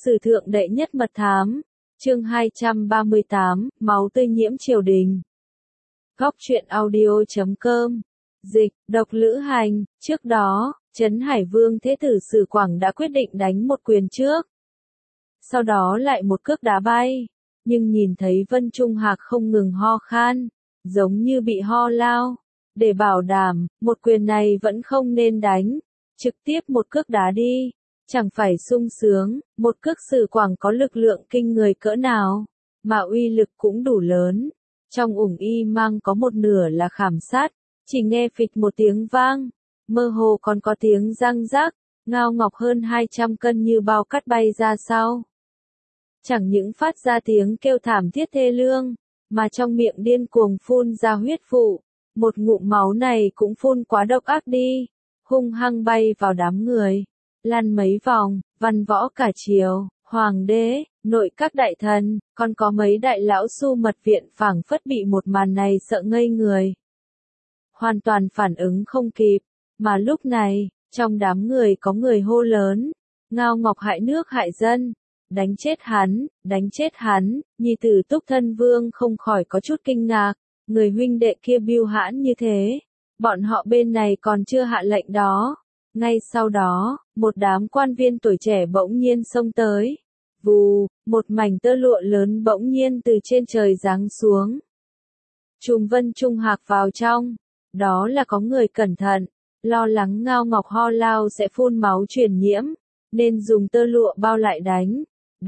Sử thượng đệ nhất mật thám, chương 238, máu tươi nhiễm triều đình. Góc truyện audio.com. Dịch, độc lữ hành, trước đó, Trấn Hải Vương Thế tử Sử Quảng đã quyết định đánh một quyền trước. Sau đó lại một cước đá bay, nhưng nhìn thấy Vân Trung Hạc không ngừng ho khan, giống như bị ho lao. Để bảo đảm, một quyền này vẫn không nên đánh, trực tiếp một cước đá đi. Chẳng phải sung sướng, một cước Sử Quảng có lực lượng kinh người cỡ nào, mà uy lực cũng đủ lớn. Trong ủng y mang có một nửa là khảm sát, chỉ nghe phịch một tiếng vang, mơ hồ còn có tiếng răng rắc, Ngao Ngọc hơn 200 cân như bao cát bay ra sau. Chẳng những phát ra tiếng kêu thảm thiết thê lương, mà trong miệng điên cuồng phun ra huyết vụ, một ngụm máu này cũng phun quá độc ác đi, hung hăng bay vào đám người. Lăn mấy vòng, văn võ cả triều, hoàng đế, nội các đại thần, còn có mấy đại lão su mật viện phảng phất bị một màn này sợ ngây người. Hoàn toàn phản ứng không kịp, mà lúc này, trong đám người có người hô lớn, Ngao Ngọc hại nước hại dân, đánh chết hắn, nhi tử Túc Thân Vương không khỏi có chút kinh ngạc, người huynh đệ kia bưu hãn như thế, bọn họ bên này còn chưa hạ lệnh đó. Ngay sau đó, một đám quan viên tuổi trẻ bỗng nhiên xông tới. Vù, một mảnh tơ lụa lớn bỗng nhiên từ trên trời giáng xuống. Trùm Vân Trung Hạc vào trong. Đó là có người cẩn thận, lo lắng Ngao Ngọc ho lao sẽ phun máu truyền nhiễm, nên dùng tơ lụa bao lại đánh.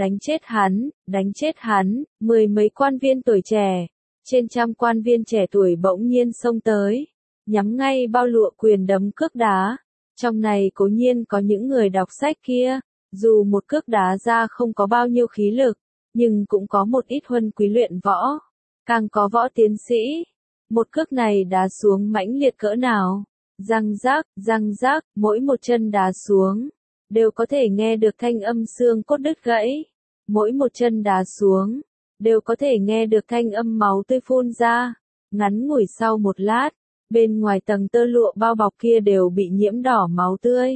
Đánh chết hắn, mười mấy quan viên tuổi trẻ, trên trăm quan viên trẻ tuổi bỗng nhiên xông tới, nhắm ngay bao lụa quyền đấm cước đá. Trong này cố nhiên có những người đọc sách kia, dù một cước đá ra không có bao nhiêu khí lực, nhưng cũng có một ít huân quý luyện võ, càng có võ tiến sĩ. Một cước này đá xuống mãnh liệt cỡ nào, răng rác, mỗi một chân đá xuống, đều có thể nghe được thanh âm xương cốt đứt gãy, mỗi một chân đá xuống, đều có thể nghe được thanh âm máu tươi phun ra. Ngắn ngủi sau một lát, bên ngoài tầng tơ lụa bao bọc kia đều bị nhiễm đỏ máu tươi.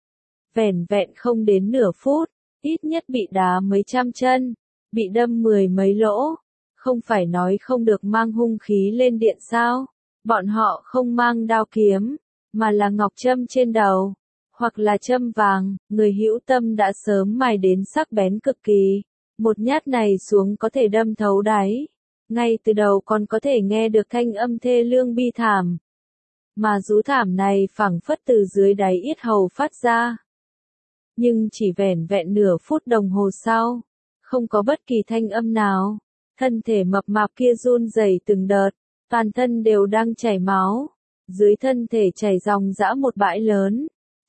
Vẻn vẹn không đến nửa phút, ít nhất bị đá mấy trăm chân, bị đâm mười mấy lỗ. Không phải nói không được mang hung khí lên điện sao? Bọn họ không mang đao kiếm, mà là ngọc châm trên đầu, hoặc là châm vàng, người hữu tâm đã sớm mài đến sắc bén cực kỳ. Một nhát này xuống có thể đâm thấu đáy. Ngay từ đầu còn có thể nghe được thanh âm thê lương bi thảm. Mà rú thảm này phảng phất từ dưới đáy yết hầu phát ra. Nhưng chỉ vẻn vẹn nửa phút đồng hồ sau, không có bất kỳ thanh âm nào. Thân thể mập mạp kia run rẩy từng đợt, toàn thân đều đang chảy máu. Dưới thân thể chảy ròng rã một bãi lớn.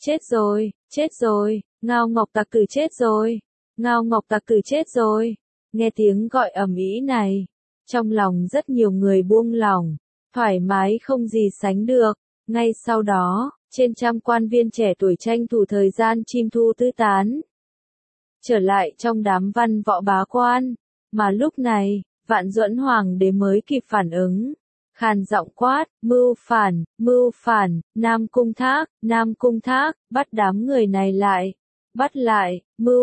Chết rồi, Ngao Ngọc tặc tử chết rồi, Ngao Ngọc tặc tử chết rồi. Nghe tiếng gọi ầm ĩ này, trong lòng rất nhiều người buông lỏng, thoải mái không gì sánh được. Ngay sau đó, trên trăm quan viên trẻ tuổi tranh thủ thời gian chim thu tứ tán, trở lại trong đám văn võ bá quan. Mà lúc này, Vạn Duẫn Hoàng đế mới kịp phản ứng, khàn giọng quát, mưu phản, Nam Cung Thác, bắt đám người này lại, bắt lại,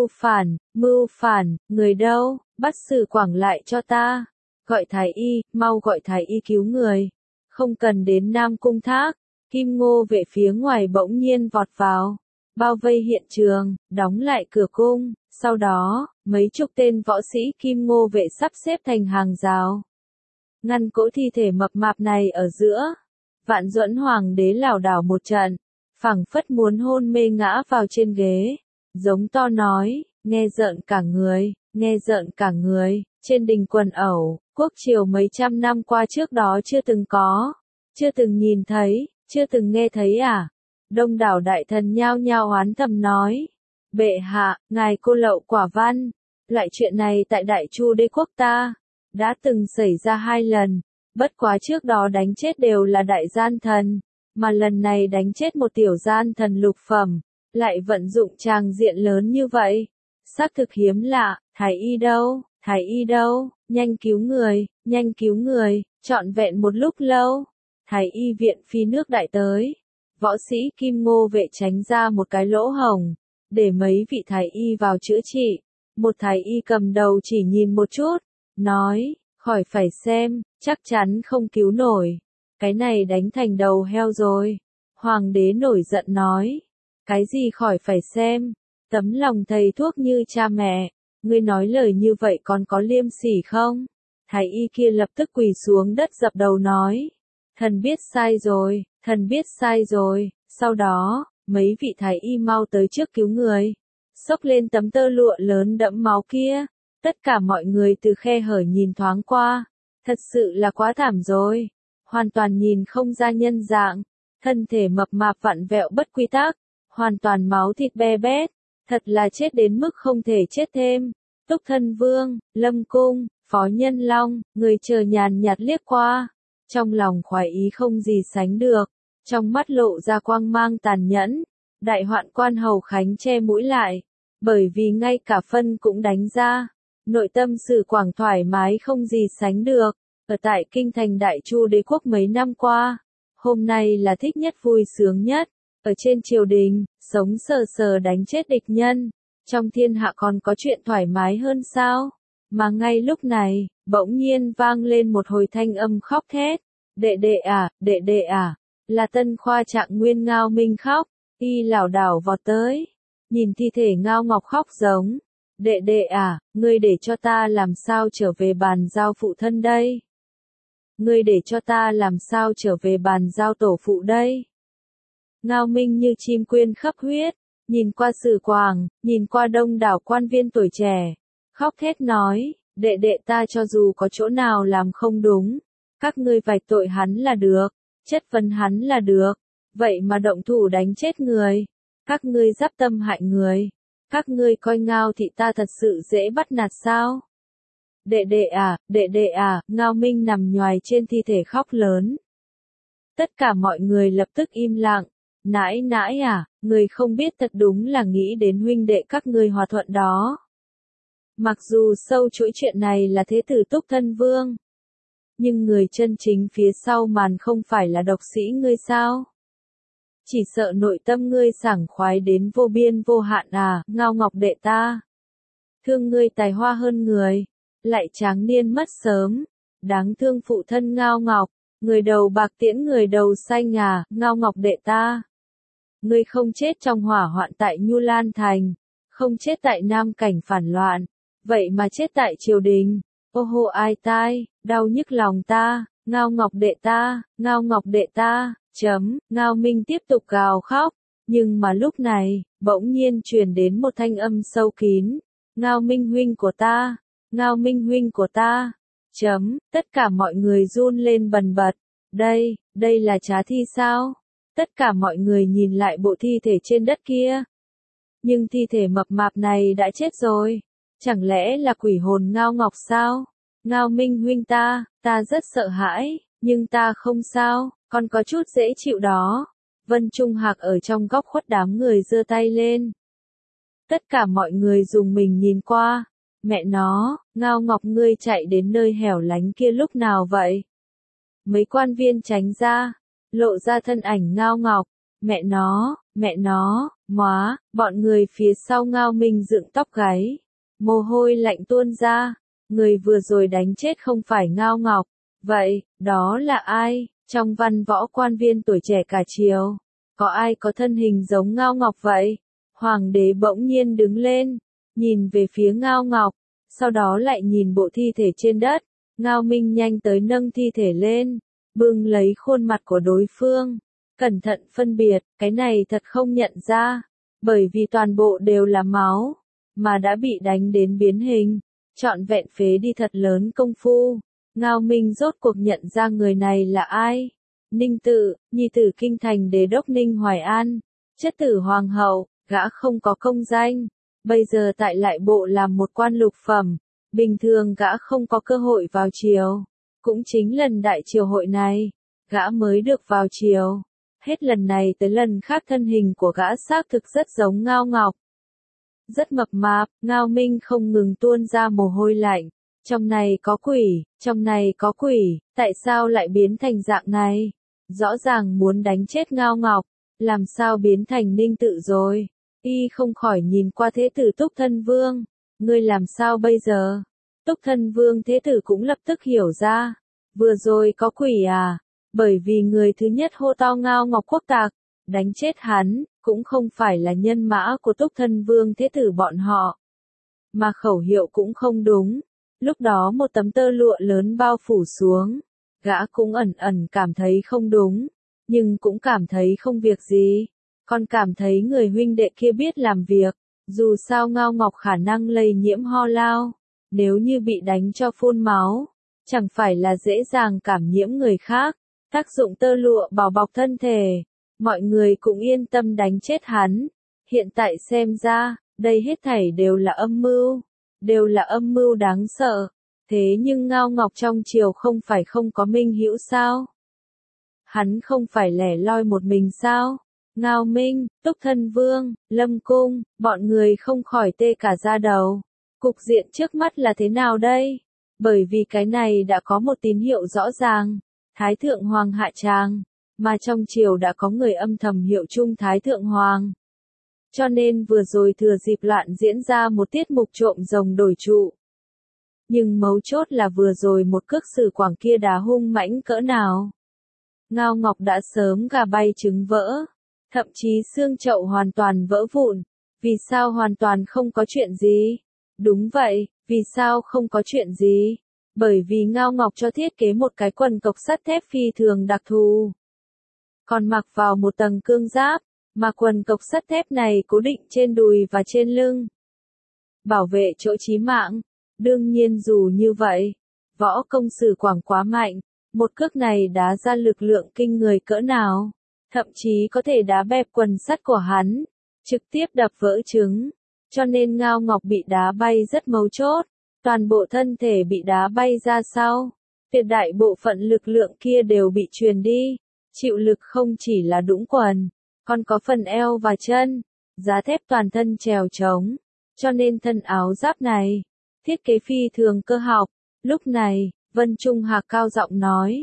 mưu phản, người đâu, bắt Sử Quảng lại cho ta, gọi thái y, mau gọi thái y cứu người, không cần đến Nam Cung Thác. Kim Ngô vệ phía ngoài bỗng nhiên vọt vào, bao vây hiện trường, đóng lại cửa cung. Sau đó, mấy chục tên võ sĩ Kim Ngô vệ sắp xếp thành hàng rào, ngăn cỗ thi thể mập mạp này ở giữa. Vạn Duẫn Hoàng đế lảo đảo một trận, phảng phất muốn hôn mê ngã vào trên ghế, giống to nói, nghe rợn cả người, trên đình quần ẩu, quốc triều mấy trăm năm qua trước đó chưa từng nhìn thấy, chưa từng nghe thấy à? Đông đảo đại thần nhao nhao oán thầm nói, bệ hạ, ngài cô lậu quả văn, loại chuyện này tại Đại Chu đế quốc ta đã từng xảy ra 2 lần, bất quá trước đó đánh chết đều là đại gian thần, mà lần này đánh chết một tiểu gian thần lục phẩm, lại vận dụng tràng diện lớn như vậy, xác thực hiếm lạ. Thái y đâu, nhanh cứu người, trọn vẹn một lúc lâu, Thái y viện phi nước đại tới, võ sĩ Kim Ngô vệ tránh ra một cái lỗ hổng, để mấy vị thái y vào chữa trị. Một thái y cầm đầu chỉ nhìn một chút, nói, khỏi phải xem, chắc chắn không cứu nổi. Cái này đánh thành đầu heo rồi. Hoàng đế nổi giận nói, cái gì khỏi phải xem, tấm lòng thầy thuốc như cha mẹ, ngươi nói lời như vậy còn có liêm sỉ không? Thái y kia lập tức quỳ xuống đất dập đầu nói, thần biết sai rồi, thần biết sai rồi. Sau đó, mấy vị thái y mau tới trước cứu người, xốc lên tấm tơ lụa lớn đẫm máu kia. Tất cả mọi người từ khe hở nhìn thoáng qua, thật sự là quá thảm rồi, hoàn toàn nhìn không ra nhân dạng, thân thể mập mạp vặn vẹo bất quy tắc, hoàn toàn máu thịt be bét, thật là chết đến mức không thể chết thêm. Túc Thân Vương, Lâm Cung, Phó Nhân Long, người chờ nhàn nhạt liếc qua, trong lòng khoái ý không gì sánh được, trong mắt lộ ra quang mang tàn nhẫn. Đại hoạn quan Hầu Khánh che mũi lại, bởi vì ngay cả phân cũng đánh ra, nội tâm Sử Quảng thoải mái không gì sánh được. Ở tại kinh thành Đại Chu đế quốc mấy năm qua, hôm nay là thích nhất vui sướng nhất, ở trên triều đình, sống sờ sờ đánh chết địch nhân, trong thiên hạ còn có chuyện thoải mái hơn sao? Mà ngay lúc này, bỗng nhiên vang lên một hồi thanh âm khóc thét, đệ đệ à, là Tân Khoa Trạng Nguyên Ngao Minh khóc, y lảo đảo vọt tới, nhìn thi thể Ngao Ngọc khóc giống, đệ đệ à, ngươi để cho ta làm sao trở về bàn giao phụ thân đây? Ngươi để cho ta làm sao trở về bàn giao tổ phụ đây? Ngao Minh như chim quyên khắp huyết, nhìn qua Sử Quảng, nhìn qua đông đảo quan viên tuổi trẻ, khóc thét nói, đệ đệ ta cho dù có chỗ nào làm không đúng, các ngươi vạch tội hắn là được, chất vấn hắn là được, vậy mà động thủ đánh chết người, các ngươi giáp tâm hại người, các ngươi coi Ngao thị ta thật sự dễ bắt nạt sao? Đệ đệ à, Ngao Minh nằm nhoài trên thi thể khóc lớn. Tất cả mọi người lập tức im lặng, nãi nãi à, người không biết thật đúng là nghĩ đến huynh đệ các ngươi hòa thuận đó. Mặc dù sâu chuỗi chuyện này là thế tử Túc Thân Vương, nhưng người chân chính phía sau màn không phải là độc sĩ ngươi sao? Chỉ sợ nội tâm ngươi sảng khoái đến vô biên vô hạn à, Ngao Ngọc đệ ta. Thương ngươi tài hoa hơn người, lại tráng niên mất sớm, đáng thương phụ thân Ngao Ngọc, người đầu bạc tiễn người đầu xanh à, Ngao Ngọc đệ ta. Ngươi không chết trong hỏa hoạn tại Nhu Lan Thành, không chết tại Nam Cảnh phản loạn, vậy mà chết tại triều đình, ô hô ai tai, đau nhức lòng ta, Ngao Ngọc đệ ta, Ngao Ngọc đệ ta, Ngao Minh tiếp tục gào khóc, nhưng mà lúc này, bỗng nhiên truyền đến một thanh âm sâu kín, Ngao Minh huynh của ta, Ngao Minh huynh của ta, tất cả mọi người run lên bần bật, đây là trá thi sao? Tất cả mọi người nhìn lại bộ thi thể trên đất kia. Nhưng thi thể mập mạp này đã chết rồi. Chẳng lẽ là quỷ hồn Ngao Ngọc sao? Ngao Minh huynh ta rất sợ hãi, nhưng ta không sao, còn có chút dễ chịu đó. Vân Trung Hạc ở trong góc khuất đám người giơ tay lên. Tất cả mọi người dùng mình nhìn qua. Mẹ nó, Ngao Ngọc ngươi chạy đến nơi hẻo lánh kia lúc nào vậy? Mấy quan viên tránh ra, lộ ra thân ảnh Ngao Ngọc. Mẹ nó, bọn người phía sau Ngao Minh dựng tóc gáy. Mồ hôi lạnh tuôn ra, người vừa rồi đánh chết không phải Ngao Ngọc. Vậy, đó là ai? Trong văn võ quan viên tuổi trẻ cả triều, có ai có thân hình giống Ngao Ngọc vậy? Hoàng đế bỗng nhiên đứng lên, nhìn về phía Ngao Ngọc, sau đó lại nhìn bộ thi thể trên đất. Ngao Minh nhanh tới nâng thi thể lên, bưng lấy khuôn mặt của đối phương, cẩn thận phân biệt, cái này thật không nhận ra, bởi vì toàn bộ đều là máu, mà đã bị đánh đến biến hình, trọn vẹn phế đi thật lớn công phu. Ngao Minh rốt cuộc nhận ra người này là ai? Ninh Tự, nhi tử kinh thành đế đốc Ninh Hoài An, chất tử hoàng hậu, gã không có công danh, bây giờ tại lại bộ làm một quan lục phẩm, bình thường gã không có cơ hội vào triều, cũng chính lần đại triều hội này, gã mới được vào triều. Hết lần này tới lần khác thân hình của gã xác thực rất giống Ngao Ngọc. Rất mập mạp, Ngao Minh không ngừng tuôn ra mồ hôi lạnh. Trong này có quỷ, tại sao lại biến thành dạng này? Rõ ràng muốn đánh chết Ngao Ngọc, làm sao biến thành Ninh Tự rồi? Y không khỏi nhìn qua thế tử Túc Thân Vương, ngươi làm sao bây giờ? Túc Thân Vương Thế Tử cũng lập tức hiểu ra, vừa rồi có quỷ à, bởi vì người thứ nhất hô to Ngao Ngọc Quốc tặc, đánh chết hắn, cũng không phải là nhân mã của Túc Thân Vương Thế Tử bọn họ, mà khẩu hiệu cũng không đúng. Lúc đó một tấm tơ lụa lớn bao phủ xuống, gã cũng ẩn ẩn cảm thấy không đúng, nhưng cũng cảm thấy không việc gì, còn cảm thấy người huynh đệ kia biết làm việc, dù sao Ngao Ngọc khả năng lây nhiễm ho lao, nếu như bị đánh cho phun máu, chẳng phải là dễ dàng cảm nhiễm người khác, tác dụng tơ lụa bảo bọc thân thể, mọi người cũng yên tâm đánh chết hắn. Hiện tại xem ra, đây hết thảy đều là âm mưu, đều là âm mưu đáng sợ. Thế nhưng Ngao Ngọc trong triều không phải không có minh hữu sao? Hắn không phải lẻ loi một mình sao? Ngao Minh, Túc Thân Vương, Lâm Cung, bọn người không khỏi tê cả da đầu. Cục diện trước mắt là thế nào đây? Bởi vì cái này đã có một tín hiệu rõ ràng. Thái Thượng Hoàng hạ tràng, mà trong triều đã có người âm thầm hiệu chung Thái Thượng Hoàng. Cho nên vừa rồi thừa dịp loạn diễn ra một tiết mục trộm rồng đổi trụ. Nhưng mấu chốt là vừa rồi một cước sử quảng kia đá hung mãnh cỡ nào. Ngao Ngọc đã sớm gà bay trứng vỡ, thậm chí xương chậu hoàn toàn vỡ vụn. Vì sao hoàn toàn không có chuyện gì? Đúng vậy, vì sao không có chuyện gì? Bởi vì Ngao Ngọc cho thiết kế một cái quần cộc sắt thép phi thường đặc thù. Còn mặc vào một tầng cương giáp, mà quần cộc sắt thép này cố định trên đùi và trên lưng. Bảo vệ chỗ chí mạng. Đương nhiên dù như vậy, võ công sử quảng quá mạnh, một cước này đá ra lực lượng kinh người cỡ nào, thậm chí có thể đá bẹp quần sắt của hắn, trực tiếp đập vỡ trứng, cho nên Ngao Ngọc bị đá bay rất mấu chốt, toàn bộ thân thể bị đá bay ra sau, tuyệt đại bộ phận lực lượng kia đều bị truyền đi, chịu lực không chỉ là đũng quần, còn có phần eo và chân, giá thép toàn thân trèo trống, cho nên thân áo giáp này thiết kế phi thường cơ học. Lúc này, Vân Trung Hạc cao giọng nói,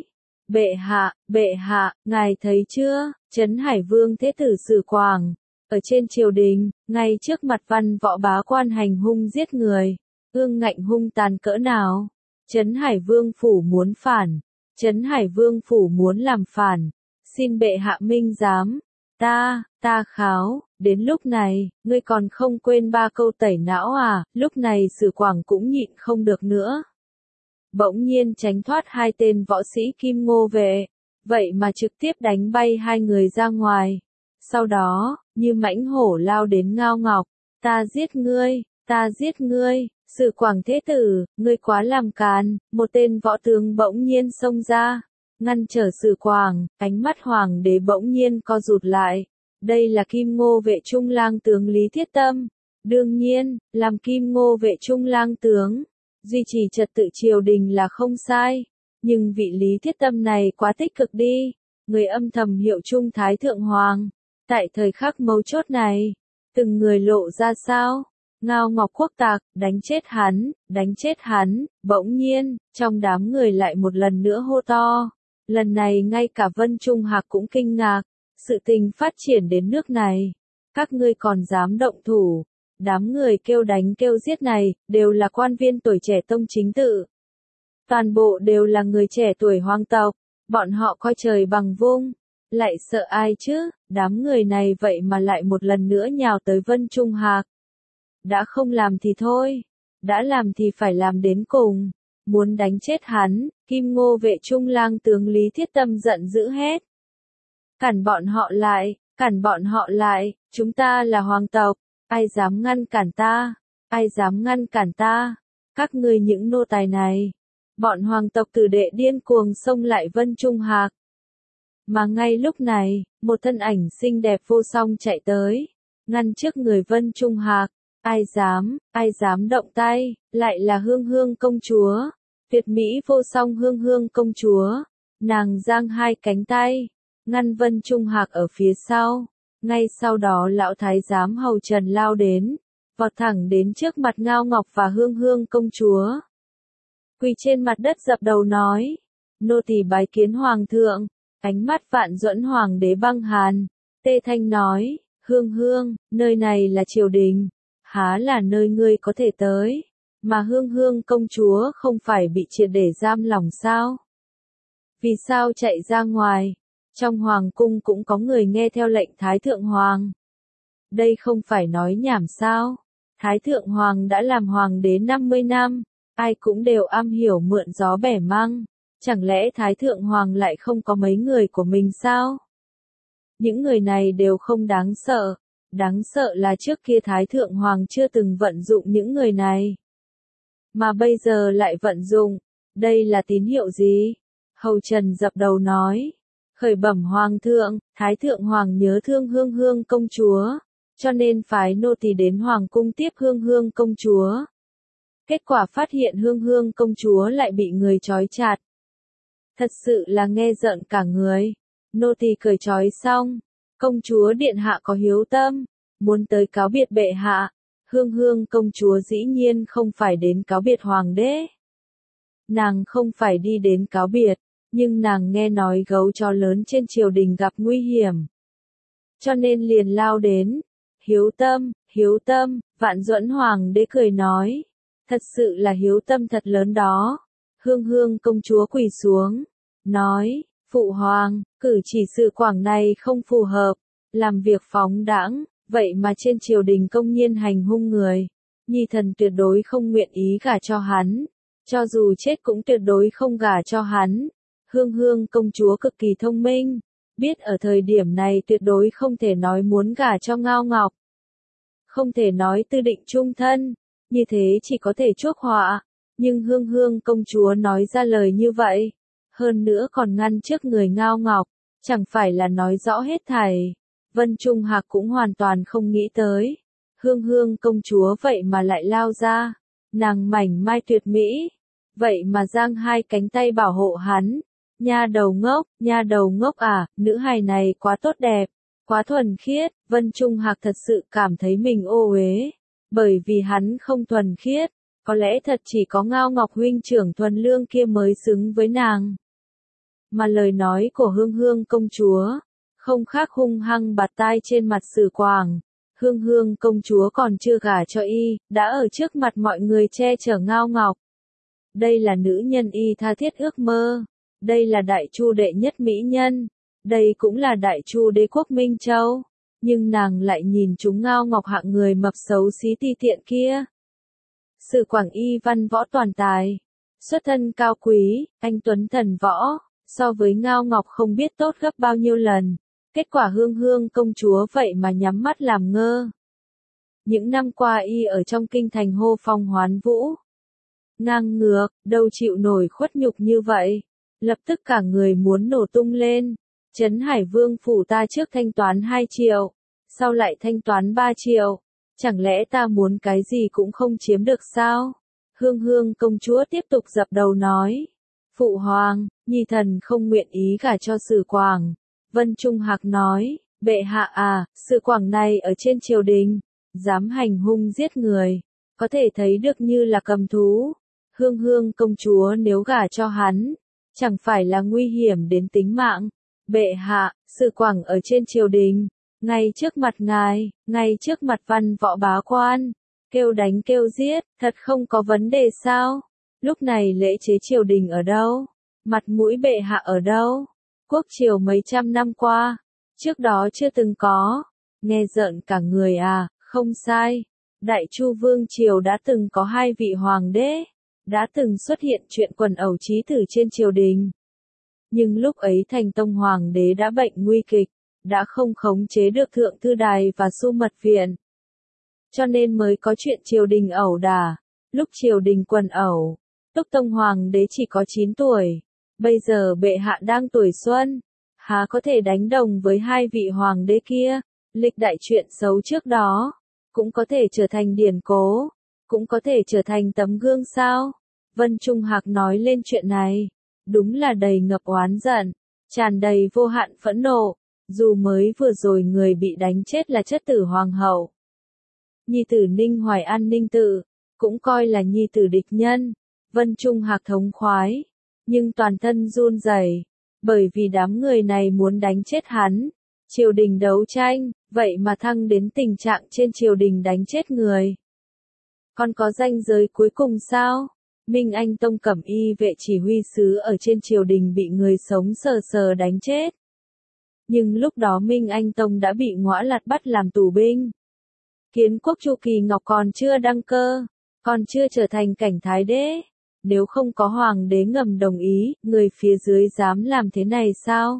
bệ hạ, ngài thấy chưa, Trấn Hải Vương Thế Tử Sử Quảng, ở trên triều đình, ngay trước mặt văn võ bá quan hành hung giết người, ương ngạnh hung tàn cỡ nào. Trấn Hải Vương Phủ muốn phản, Trấn Hải Vương Phủ muốn làm phản, xin bệ hạ minh giám, ta kháo, đến lúc này, ngươi còn không quên ba câu tẩy não à, lúc này Sử Quảng cũng nhịn không được nữa. Bỗng nhiên tránh thoát hai tên võ sĩ Kim Ngô vệ, vậy mà trực tiếp đánh bay hai người ra ngoài. Sau đó, như mãnh hổ lao đến Ngao Ngọc, ta giết ngươi, Sử Quảng Thế Tử, ngươi quá làm càn, một tên võ tướng bỗng nhiên xông ra, ngăn trở Sử Quảng, ánh mắt hoàng đế bỗng nhiên co rụt lại. Đây là Kim Ngô vệ trung lang tướng Lý Thiết Tâm. Đương nhiên, làm Kim Ngô vệ trung lang tướng, duy trì trật tự triều đình là không sai. Nhưng vị Lý Thiết Tâm này quá tích cực đi, người âm thầm hiệu chung Thái Thượng Hoàng. Tại thời khắc mấu chốt này, từng người lộ ra sao? Ngao Ngọc Quốc tặc, đánh chết hắn, bỗng nhiên, trong đám người lại một lần nữa hô to. Lần này ngay cả Vân Trung Hạc cũng kinh ngạc. Sự tình phát triển đến nước này, các ngươi còn dám động thủ, đám người kêu đánh kêu giết này, đều là quan viên tuổi trẻ tông chính tự. Toàn bộ đều là người trẻ tuổi hoàng tộc, bọn họ coi trời bằng vung, lại sợ ai chứ, đám người này vậy mà lại một lần nữa nhào tới Vân Trung Hạc. Đã không làm thì thôi, đã làm thì phải làm đến cùng, muốn đánh chết hắn, Kim Ngô vệ trung lang tướng Lý Thiết Tâm giận dữ hét. Cản bọn họ lại, chúng ta là hoàng tộc, ai dám ngăn cản ta, các ngươi những nô tài này. Bọn hoàng tộc tử đệ điên cuồng xông lại Vân Trung Hạc. Mà ngay lúc này, một thân ảnh xinh đẹp vô song chạy tới, ngăn trước người Vân Trung Hạc, ai dám động tay, lại là Hương Hương công chúa, tuyệt mỹ vô song Hương Hương công chúa, nàng giang hai cánh tay. Ngăn Vân Trung Hạc ở phía sau, ngay sau đó lão thái giám hầu Trần lao đến, vọt thẳng đến trước mặt Ngao Ngọc và Hương Hương công chúa. Quỳ trên mặt đất dập đầu nói, nô tỳ bái kiến hoàng thượng, ánh mắt Vạn Duẫn hoàng đế băng hàn, tê thanh nói, Hương Hương, nơi này là triều đình, há là nơi ngươi có thể tới, mà Hương Hương công chúa không phải bị triệt để giam lòng sao? Vì sao chạy ra ngoài? Trong hoàng cung cũng có người nghe theo lệnh Thái Thượng Hoàng. Đây không phải nói nhảm sao? Thái Thượng Hoàng đã làm hoàng đế 50 năm, ai cũng đều am hiểu mượn gió bẻ măng. Chẳng lẽ Thái Thượng Hoàng lại không có mấy người của mình sao? Những người này đều không đáng sợ. Đáng sợ là trước kia Thái Thượng Hoàng chưa từng vận dụng những người này. Mà bây giờ lại vận dụng. Đây là tín hiệu gì? Hầu Trần dập đầu nói. Khởi bẩm Hoàng thượng, Thái Thượng Hoàng nhớ thương Hương Hương công chúa, cho nên phái nô tỳ đến Hoàng cung tiếp Hương Hương công chúa. Kết quả phát hiện Hương Hương công chúa lại bị người trói chặt. Thật sự là nghe rợn cả người. Nô tỳ cởi trói xong, công chúa điện hạ có hiếu tâm, muốn tới cáo biệt bệ hạ. Hương Hương công chúa dĩ nhiên không phải đến cáo biệt hoàng đế. Nàng không phải đi đến cáo biệt, nhưng nàng nghe nói gấu chó lớn trên triều đình gặp nguy hiểm. Cho nên liền lao đến. Hiếu tâm, Vạn Duẫn hoàng đế cười nói. Thật sự là hiếu tâm thật lớn đó. Hương Hương công chúa quỳ xuống, nói, Phụ Hoàng, cử chỉ sự quảng này không phù hợp, làm việc phóng đãng, vậy mà trên triều đình công nhiên hành hung người. Nhi thần tuyệt đối không nguyện ý gả cho hắn, cho dù chết cũng tuyệt đối không gả cho hắn. Hương Hương công chúa cực kỳ thông minh, biết ở thời điểm này tuyệt đối không thể nói muốn gả cho Ngao Ngọc. Không thể nói tư định chung thân, như thế chỉ có thể chuốc họa. Nhưng Hương Hương công chúa nói ra lời như vậy, hơn nữa còn ngăn trước người Ngao Ngọc, chẳng phải là nói rõ hết thảy. Vân Trung Hạc cũng hoàn toàn không nghĩ tới. Hương Hương công chúa vậy mà lại lao ra, nàng mảnh mai tuyệt mỹ, vậy mà giang hai cánh tay bảo hộ hắn. Nha đầu ngốc à, nữ hài này quá tốt đẹp, quá thuần khiết. Vân Trung Hạc thật sự cảm thấy mình ô uế, bởi vì hắn không thuần khiết. Có lẽ thật chỉ có Ngao Ngọc huynh trưởng thuần lương kia mới xứng với nàng. Mà lời nói của Hương Hương công chúa, không khác hung hăng bạt tai trên mặt Sử Quảng. Hương Hương công chúa còn chưa gả cho y, đã ở trước mặt mọi người che chở Ngao Ngọc. Đây là nữ nhân y tha thiết ước mơ. Đây là đại chu đệ nhất mỹ nhân. Đây cũng là đại chu đế quốc Minh Châu. Nhưng nàng lại nhìn chúng Ngao Ngọc hạng người mập xấu xí ti tiện kia. Sử Quảng y văn võ toàn tài, xuất thân cao quý, anh tuấn thần võ, so với Ngao Ngọc không biết tốt gấp bao nhiêu lần. Kết quả Hương Hương công chúa vậy mà nhắm mắt làm ngơ. Những năm qua y ở trong kinh thành hô phong hoán vũ, ngang ngược, đâu chịu nổi khuất nhục như vậy. Lập tức cả người muốn nổ tung lên. Trấn Hải Vương phủ ta trước thanh toán 2 triệu, sau lại thanh toán 3 triệu. Chẳng lẽ ta muốn cái gì cũng không chiếm được sao? Hương Hương công chúa tiếp tục dập đầu nói. Phụ Hoàng, nhi thần không nguyện ý gả cho Sử Quảng. Vân Trung Hạc nói, bệ hạ à, Sử Quảng này ở trên triều đình, dám hành hung giết người, có thể thấy được như là cầm thú. Hương Hương công chúa nếu gả cho hắn, chẳng phải là nguy hiểm đến tính mạng. Bệ hạ, Sử Quảng ở trên triều đình, ngay trước mặt ngài, ngay trước mặt văn võ bá quan, kêu đánh kêu giết, thật không có vấn đề sao? Lúc này lễ chế triều đình ở đâu? Mặt mũi bệ hạ ở đâu? Quốc triều mấy trăm năm qua, trước đó chưa từng có. Nghe rợn cả người à, không sai. Đại Chu Vương triều đã từng có 2 vị hoàng đế, đã từng xuất hiện chuyện quần ẩu chí tử trên triều đình. Nhưng lúc ấy Thành Tông hoàng đế đã bệnh nguy kịch, đã không khống chế được Thượng Thư Đài và Xu Mật Viện. Cho nên mới có chuyện triều đình ẩu đả. Lúc triều đình quần ẩu, Túc Tông hoàng đế chỉ có 9 tuổi. Bây giờ bệ hạ đang tuổi xuân, há có thể đánh đồng với 2 vị hoàng đế kia. Lịch đại chuyện xấu trước đó, cũng có thể trở thành điển cố, cũng có thể trở thành tấm gương sao? Vân Trung Hạc nói lên chuyện này, đúng là đầy ngập oán giận, tràn đầy vô hạn phẫn nộ. Dù mới vừa rồi người bị đánh chết là chất tử hoàng hậu, nhi tử Ninh Hoài An Ninh Tự, cũng coi là nhi tử địch nhân. Vân Trung Hạc thống khoái, nhưng toàn thân run rẩy, bởi vì đám người này muốn đánh chết hắn. Triều đình đấu tranh, vậy mà thăng đến tình trạng trên triều đình đánh chết người. Còn có ranh giới cuối cùng sao? Minh Anh Tông Cẩm Y vệ chỉ huy sứ ở trên triều đình bị người sống sờ sờ đánh chết. Nhưng lúc đó Minh Anh Tông đã bị Ngõa Lạt bắt làm tù binh. Kiến quốc Chu Kỳ Ngọc còn chưa đăng cơ, còn chưa trở thành cảnh thái đế. Nếu không có hoàng đế ngầm đồng ý, người phía dưới dám làm thế này sao?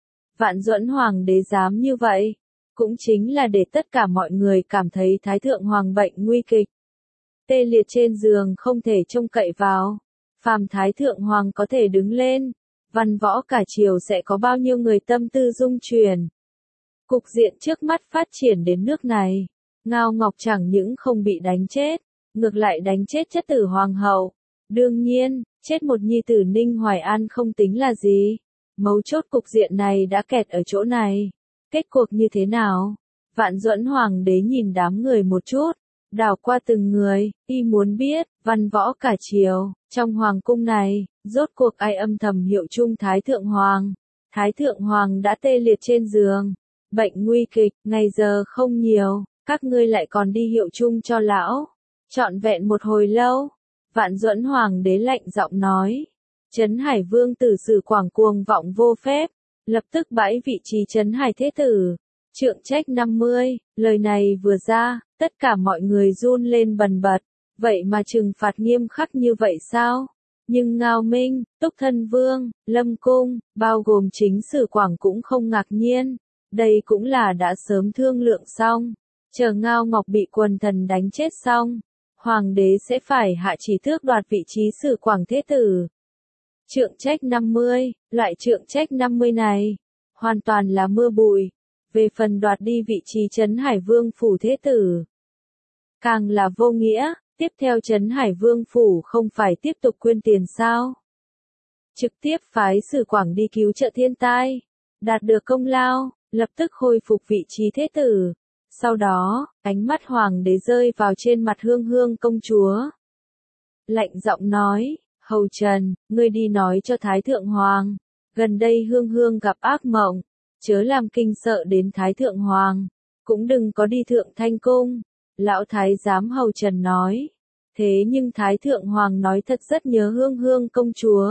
Vạn Duẫn hoàng đế dám như vậy, cũng chính là để tất cả mọi người cảm thấy Thái Thượng Hoàng bệnh nguy kịch. Tê liệt trên giường không thể trông cậy vào. Phàm Thái Thượng Hoàng có thể đứng lên, văn võ cả triều sẽ có bao nhiêu người tâm tư dung chuyển. Cục diện trước mắt phát triển đến nước này, Ngao Ngọc chẳng những không bị đánh chết, ngược lại đánh chết chất tử hoàng hậu. Đương nhiên, chết một nhi tử Ninh Hoài An không tính là gì. Mấu chốt cục diện này đã kẹt ở chỗ này. Kết cuộc như thế nào? Vạn Duẫn hoàng đế nhìn đám người một chút, đảo qua từng người, y muốn biết, văn võ cả triều, trong hoàng cung này, rốt cuộc ai âm thầm hiệu chung Thái Thượng Hoàng. Thái Thượng Hoàng đã tê liệt trên giường, bệnh nguy kịch, ngày giờ không nhiều, các ngươi lại còn đi hiệu chung cho lão. Trọn vẹn một hồi lâu, Vạn Duẫn hoàng đế lạnh giọng nói. Trấn Hải Vương tử Sử Quảng cuồng vọng vô phép, lập tức bãi vị trí Trấn Hải Thế Tử. Trượng trách 50, lời này vừa ra, tất cả mọi người run lên bần bật. Vậy mà trừng phạt nghiêm khắc như vậy sao? Nhưng Ngao Minh, Túc Thân Vương, Lâm Cung, bao gồm chính Sử Quảng cũng không ngạc nhiên. Đây cũng là đã sớm thương lượng xong. Chờ Ngao Ngọc bị quần thần đánh chết xong, hoàng đế sẽ phải hạ chỉ tước đoạt vị trí Sử Quảng Thế Tử. Trượng trách 50, loại trượng trách 50 này, hoàn toàn là mưa bụi. Về phần đoạt đi vị trí Trấn Hải Vương Phủ Thế Tử, càng là vô nghĩa. Tiếp theo Trấn Hải Vương Phủ không phải tiếp tục quyên tiền sao? Trực tiếp phái Sử Quảng đi cứu trợ thiên tai, đạt được công lao, lập tức khôi phục vị trí Thế Tử. Sau đó, ánh mắt hoàng đế rơi vào trên mặt Hương Hương công chúa. Lạnh giọng nói, Hầu Trần, ngươi đi nói cho Thái Thượng Hoàng, gần đây Hương Hương gặp ác mộng, chớ làm kinh sợ đến Thái Thượng Hoàng, cũng đừng có đi Thượng Thanh Cung. Lão Thái giám Hầu Trần nói, thế nhưng Thái Thượng Hoàng nói thật rất nhớ Hương Hương công chúa.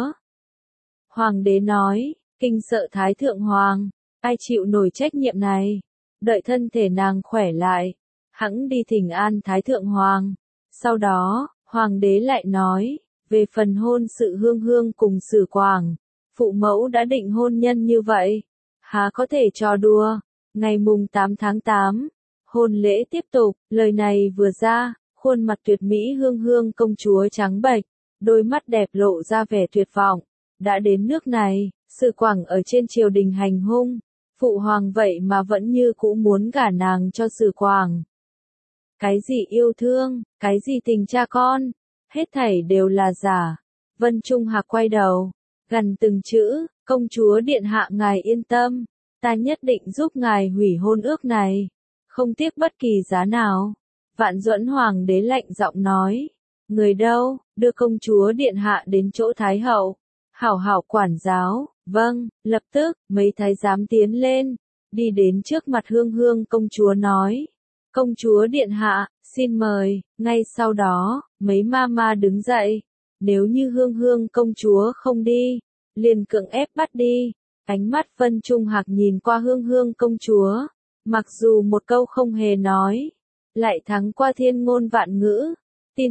Hoàng đế nói, kinh sợ Thái Thượng Hoàng, ai chịu nổi trách nhiệm này, đợi thân thể nàng khỏe lại, hẵng đi thỉnh an Thái Thượng Hoàng. Sau đó, Hoàng đế lại nói, về phần hôn sự Hương Hương cùng Sử Quảng, phụ mẫu đã định hôn nhân như vậy, há có thể trò đùa. Ngày mùng 8 tháng 8, hôn lễ tiếp tục, lời này vừa ra, khuôn mặt tuyệt mỹ Hương Hương công chúa trắng bệch, đôi mắt đẹp lộ ra vẻ tuyệt vọng. Đã đến nước này, Sử Quảng ở trên triều đình hành hung, phụ hoàng vậy mà vẫn như cũ muốn gả nàng cho Sử Quảng. Cái gì yêu thương, cái gì tình cha con, hết thảy đều là giả. Vân Trung Hạc quay đầu, gằn từng chữ, công chúa điện hạ ngài yên tâm, ta nhất định giúp ngài hủy hôn ước này, không tiếc bất kỳ giá nào. Vạn Duẫn hoàng đế lạnh giọng nói, người đâu, đưa công chúa điện hạ đến chỗ Thái hậu, hảo hảo quản giáo. Vâng, lập tức, mấy thái giám tiến lên, đi đến trước mặt Hương Hương công chúa nói, công chúa điện hạ, xin mời. Ngay sau đó, mấy ma đứng dậy, nếu như Hương Hương công chúa không đi, liền cưỡng ép bắt đi. Ánh mắt Vân Trung Hạc nhìn qua Hương Hương công chúa, mặc dù một câu không hề nói, lại thắng qua thiên ngôn vạn ngữ, tin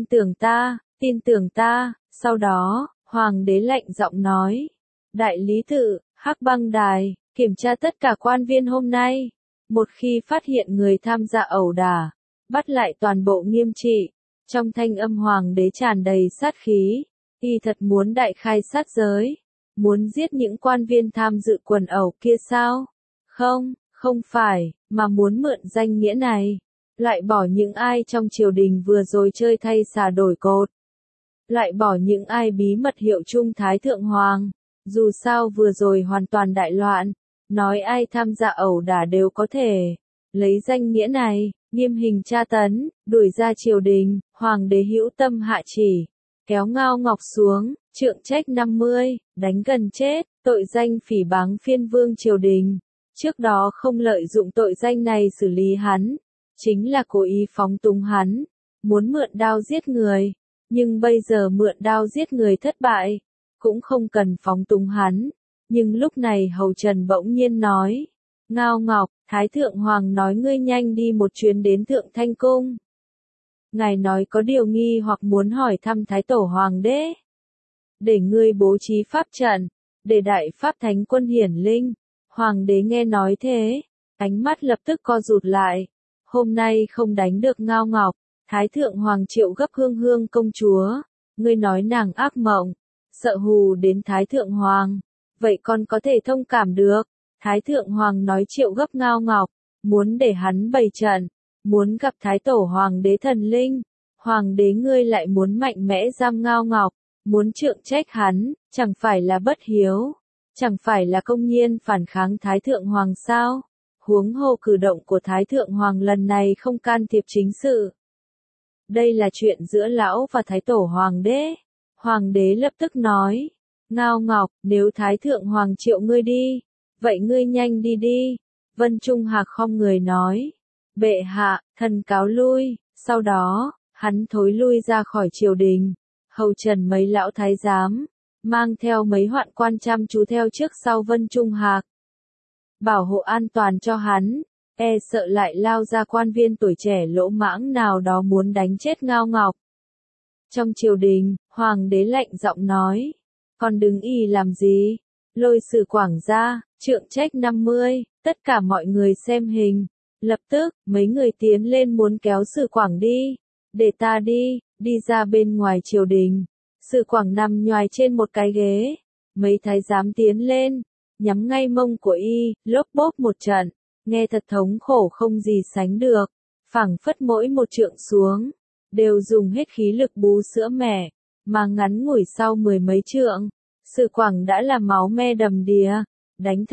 tưởng ta. Sau đó, hoàng đế lạnh giọng nói, đại lý tự, Hắc Băng Đài, kiểm tra tất cả quan viên hôm nay, một khi phát hiện người tham gia ẩu đả, bắt lại toàn bộ nghiêm trị. Trong thanh âm hoàng đế tràn đầy sát khí, y thật muốn đại khai sát giới, muốn giết những quan viên tham dự quần ẩu kia sao? Không phải, mà muốn mượn danh nghĩa này, loại bỏ những ai trong triều đình vừa rồi chơi thay xà đổi cột, loại bỏ những ai bí mật hiệu chung Thái Thượng Hoàng. Dù sao vừa rồi hoàn toàn đại loạn, nói ai tham gia ẩu đả đều có thể lấy danh nghĩa này, nghiêm hình tra tấn, đuổi ra triều đình. Hoàng đế hữu tâm hạ chỉ, kéo Ngao Ngọc xuống, trượng trách 50, đánh gần chết, tội danh phỉ báng phiên vương triều đình. Trước đó không lợi dụng tội danh này xử lý hắn, chính là cố ý phóng túng hắn, muốn mượn đao giết người, nhưng bây giờ mượn đao giết người thất bại, cũng không cần phóng túng hắn. Nhưng lúc này Hầu Trần bỗng nhiên nói, Ngao Ngọc, Thái Thượng Hoàng nói ngươi nhanh đi một chuyến đến Thượng Thanh Cung. Ngài nói có điều nghi hoặc muốn hỏi thăm Thái Tổ Hoàng đế. Để ngươi bố trí pháp trận, để đại pháp thánh quân hiển linh. Hoàng đế nghe nói thế, ánh mắt lập tức co rụt lại. Hôm nay không đánh được Ngao Ngọc, Thái Thượng Hoàng triệu gấp Hương Hương công chúa. Ngươi nói nàng ác mộng, sợ hù đến Thái Thượng Hoàng. Vậy con có thể thông cảm được. Thái Thượng Hoàng nói triệu gấp Ngao Ngọc, muốn để hắn bày trận, muốn gặp Thái Tổ Hoàng đế thần linh. Hoàng đế ngươi lại muốn mạnh mẽ giam Ngao Ngọc, muốn trượng trách hắn, chẳng phải là bất hiếu, chẳng phải là công nhiên phản kháng Thái Thượng Hoàng sao? Huống hồ cử động của Thái Thượng Hoàng lần này không can thiệp chính sự. Đây là chuyện giữa lão và Thái Tổ Hoàng đế. Hoàng đế lập tức nói, Ngao Ngọc, nếu Thái Thượng Hoàng triệu ngươi đi, vậy ngươi nhanh đi đi. Vân Trung Hạc khom người nói, bệ hạ, thần cáo lui. Sau đó, hắn thối lui ra khỏi triều đình. Hầu Trần mấy lão thái giám, mang theo mấy hoạn quan chăm chú theo trước sau Vân Trung Hạc. Bảo hộ an toàn cho hắn, sợ lại lao ra quan viên tuổi trẻ lỗ mãng nào đó muốn đánh chết Ngao Ngọc. Trong triều đình, Hoàng đế lạnh giọng nói, con đứng ì làm gì? Lôi Sử Quảng ra, trượng trách 50, tất cả mọi người xem hình. Lập tức, mấy người tiến lên muốn kéo Sử Quảng đi. Để ta đi ra bên ngoài triều đình. Sử Quảng nằm nhoài trên một cái ghế. Mấy thái giám tiến lên, nhắm ngay mông của y, lốp bốp một trận. Nghe thật thống khổ không gì sánh được. Phảng phất mỗi một trượng xuống, đều dùng hết khí lực bú sữa mẹ, mà ngắn ngủi sau 10 mấy trượng. Sử Quảng đã là máu me đầm đìa. Đánh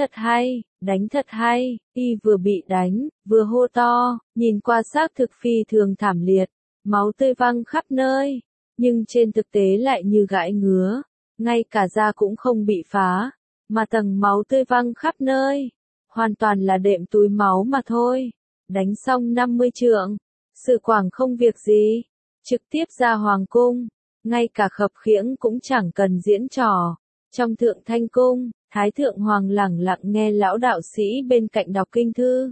thật hay, y vừa bị đánh, vừa hô to, nhìn qua xác thực phi thường thảm liệt, máu tươi văng khắp nơi, nhưng trên thực tế lại như gãi ngứa, ngay cả da cũng không bị phá, mà tầng máu tươi văng khắp nơi, hoàn toàn là đệm túi máu mà thôi. Đánh xong 50 trượng, Sử Quảng không việc gì, trực tiếp ra hoàng cung, ngay cả khập khiễng cũng chẳng cần diễn trò. Trong Thượng Thanh Cung, Thái Thượng Hoàng lẳng lặng nghe lão đạo sĩ bên cạnh đọc kinh thư.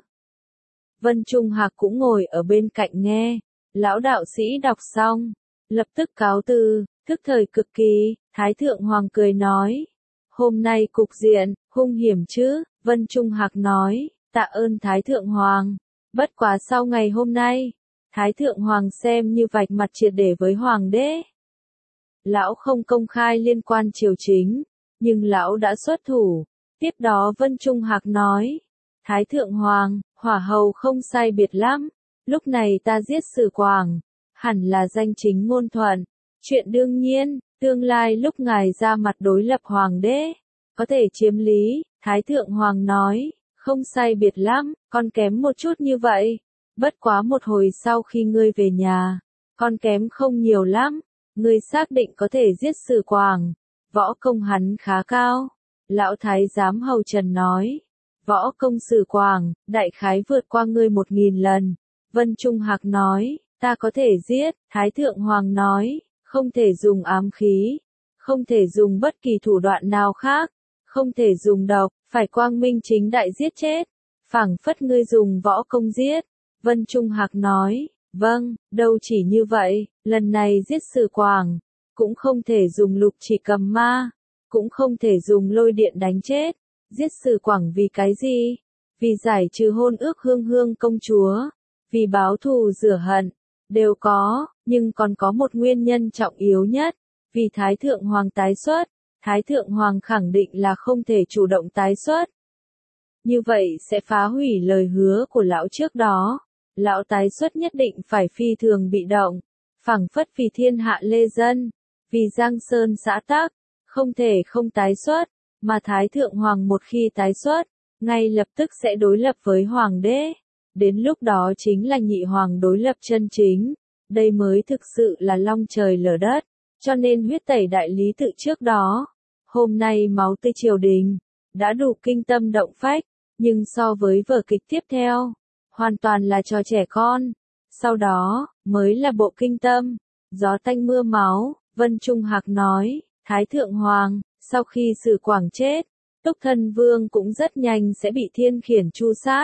Vân Trung Hạc cũng ngồi ở bên cạnh nghe. Lão đạo sĩ đọc xong, lập tức cáo từ, thức thời cực kỳ. Thái Thượng Hoàng cười nói, hôm nay cục diện, hung hiểm chứ. Vân Trung Hạc nói, tạ ơn Thái Thượng Hoàng. Bất quá sau ngày hôm nay, Thái Thượng Hoàng xem như vạch mặt triệt để với Hoàng đế. Lão không công khai liên quan triều chính, nhưng lão đã xuất thủ. Tiếp đó Vân Trung Hạc nói, Thái Thượng Hoàng, hỏa hầu không sai biệt lắm. Lúc này ta giết Sử Quảng, hẳn là danh chính ngôn thuận. Chuyện đương nhiên, tương lai lúc ngài ra mặt đối lập Hoàng đế, có thể chiếm lý. Thái Thượng Hoàng nói, không sai biệt lắm, con kém một chút như vậy. Bất quá một hồi sau khi ngươi về nhà, con kém không nhiều lắm. Ngươi xác định có thể giết Sử Quảng. Võ công hắn khá cao. Lão thái giám Hầu Trần nói, võ công Sử Quảng, đại khái vượt qua ngươi 1000 lần. Vân Trung Hạc nói, ta có thể giết. Thái Thượng Hoàng nói, không thể dùng ám khí, không thể dùng bất kỳ thủ đoạn nào khác, không thể dùng độc, phải quang minh chính đại giết chết. Phảng phất ngươi dùng võ công giết. Vân Trung Hạc nói, vâng, đâu chỉ như vậy, lần này giết Sử Quảng, cũng không thể dùng lục chỉ cầm ma, cũng không thể dùng lôi điện đánh chết. Giết Sử Quảng vì cái gì? Vì giải trừ hôn ước Hương Hương công chúa, vì báo thù rửa hận, đều có, nhưng còn có một nguyên nhân trọng yếu nhất, vì Thái Thượng Hoàng tái xuất. Thái Thượng Hoàng khẳng định là không thể chủ động tái xuất. Như vậy sẽ phá hủy lời hứa của lão trước đó. Lão tái xuất nhất định phải phi thường bị động, phảng phất vì thiên hạ lê dân, vì Giang Sơn xã tắc, không thể không tái xuất, mà Thái Thượng Hoàng một khi tái xuất, ngay lập tức sẽ đối lập với Hoàng đế. Đến lúc đó chính là nhị hoàng đối lập chân chính, đây mới thực sự là long trời lở đất, cho nên huyết tẩy đại lý tự trước đó. Hôm nay máu tươi triều đình, đã đủ kinh tâm động phách, nhưng so với vở kịch tiếp theo, hoàn toàn là trò trẻ con. Sau đó, mới là bộ kinh tâm, gió tanh mưa máu. Vân Trung Hạc nói, Thái Thượng Hoàng, sau khi Sử Quảng chết, Túc Thân Vương cũng rất nhanh sẽ bị thiên khiển tru sát.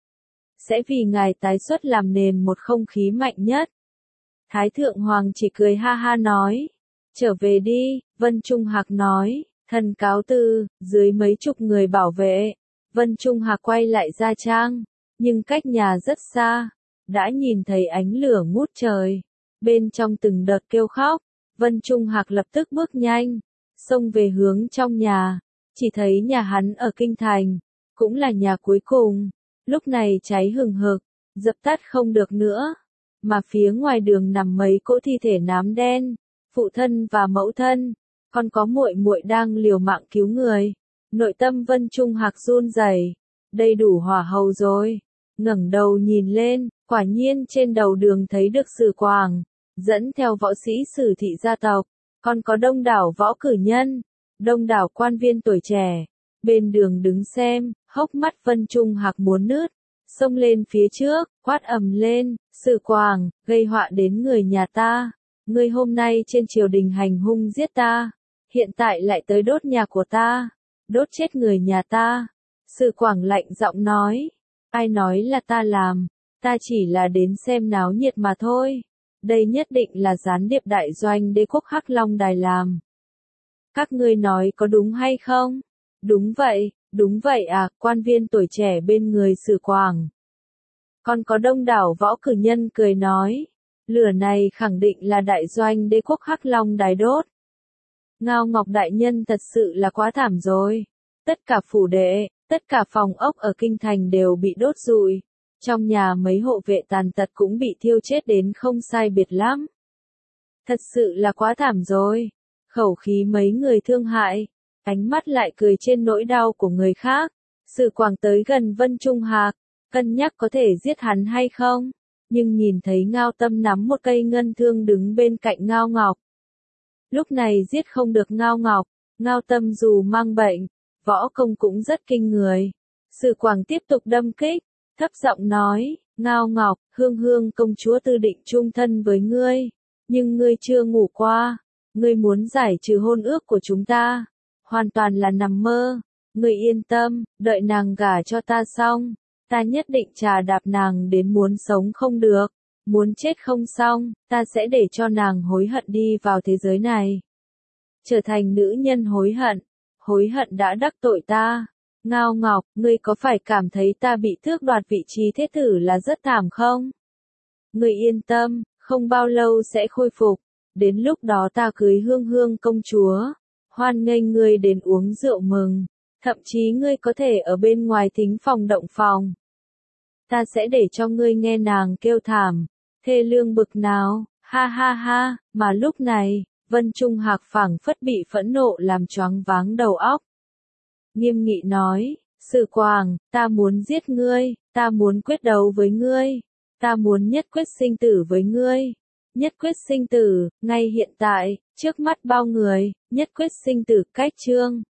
Sẽ vì ngài tái xuất làm nền một không khí mạnh nhất. Thái Thượng Hoàng chỉ cười ha ha nói, trở về đi. Vân Trung Hạc nói, thần cáo từ. Dưới mấy chục người bảo vệ, Vân Trung Hạc quay lại gia trang, nhưng cách nhà rất xa, đã nhìn thấy ánh lửa ngút trời, bên trong từng đợt kêu khóc. Vân Trung Hạc lập tức bước nhanh, xông về hướng trong nhà, chỉ thấy nhà hắn ở kinh thành, cũng là nhà cuối cùng, lúc này cháy hừng hực, dập tắt không được nữa, mà phía ngoài đường nằm mấy cỗ thi thể nám đen, phụ thân và mẫu thân, còn có muội muội đang liều mạng cứu người. Nội tâm Vân Trung Hạc run rẩy, đây đủ hỏa hầu rồi. Ngẩng đầu nhìn lên, quả nhiên trên đầu đường thấy được Sử Quảng, dẫn theo võ sĩ Sử thị gia tộc, còn có đông đảo võ cử nhân, đông đảo quan viên tuổi trẻ, bên đường đứng xem. Hốc mắt Vân Trung Hạc muốn nứt, xông lên phía trước, quát ầm lên, Sử Quảng, gây họa đến người nhà ta, ngươi hôm nay trên triều đình hành hung giết ta, hiện tại lại tới đốt nhà của ta, đốt chết người nhà ta. Sử Quảng lạnh giọng nói, ai nói là ta làm, ta chỉ là đến xem náo nhiệt mà thôi, đây nhất định là gián điệp đại doanh đế quốc Hắc Long Đài làm. Các ngươi nói có đúng hay không? Đúng vậy à, quan viên tuổi trẻ bên người Sử Quảng. Còn có đông đảo võ cử nhân cười nói, lửa này khẳng định là đại doanh đế quốc Hắc Long Đài đốt. Ngao Ngọc đại nhân thật sự là quá thảm rồi. Tất cả phủ đệ, tất cả phòng ốc ở kinh thành đều bị đốt rụi. Trong nhà mấy hộ vệ tàn tật cũng bị thiêu chết đến không sai biệt lắm. Thật sự là quá thảm rồi. Khẩu khí mấy người thương hại, ánh mắt lại cười trên nỗi đau của người khác. Sử Quảng tới gần Vân Trung Hạc, cân nhắc có thể giết hắn hay không, nhưng nhìn thấy Ngao Tâm nắm một cây ngân thương đứng bên cạnh Ngao Ngọc. Lúc này giết không được Ngao Ngọc, Ngao Tâm dù mang bệnh, võ công cũng rất kinh người. Sử Quảng tiếp tục đâm kích, thấp giọng nói, Ngao Ngọc, Hương Hương công chúa tư định chung thân với ngươi, nhưng ngươi chưa ngủ qua, ngươi muốn giải trừ hôn ước của chúng ta, hoàn toàn là nằm mơ. Ngươi yên tâm, đợi nàng gả cho ta xong, ta nhất định trà đạp nàng đến muốn sống không được, muốn chết không xong, ta sẽ để cho nàng hối hận đi vào thế giới này. Trở thành nữ nhân hối hận đã đắc tội ta. Ngao Ngọc, ngươi có phải cảm thấy ta bị tước đoạt vị trí thế tử là rất thảm không? Ngươi yên tâm, không bao lâu sẽ khôi phục, đến lúc đó ta cưới Hương Hương công chúa, hoan nghênh ngươi đến uống rượu mừng, thậm chí ngươi có thể ở bên ngoài thính phòng động phòng. Ta sẽ để cho ngươi nghe nàng kêu thảm, thê lương bực nào, ha ha ha, mà lúc này, Vân Trung Hạc phảng phất bị phẫn nộ làm choáng váng đầu óc. Nghiêm nghị nói, Sử Quảng, ta muốn giết ngươi, ta muốn quyết đấu với ngươi, ta muốn nhất quyết sinh tử với ngươi, nhất quyết sinh tử, ngay hiện tại, trước mắt bao người, nhất quyết sinh tử cách chương.